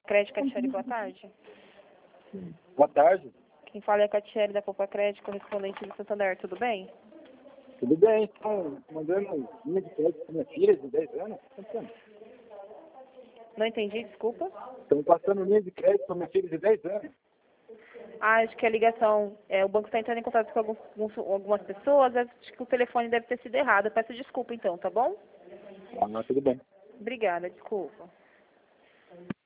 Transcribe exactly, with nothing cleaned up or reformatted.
Crédito Catiele, boa tarde. Boa tarde. Quem fala é a Catiele da Poupa Crédito, correspondente do Santander, tudo bem? Tudo bem, estão mandando linha de crédito para minha filha de dez anos? Não entendi, desculpa. Estão passando linha de crédito para minha filha de dez anos. Ah, acho que a ligação, é, o banco está entrando em contato com alguns, algumas pessoas, acho que o telefone deve ter sido errado. Eu peço desculpa então, tá bom? Ah, tudo bem. Obrigada, desculpa.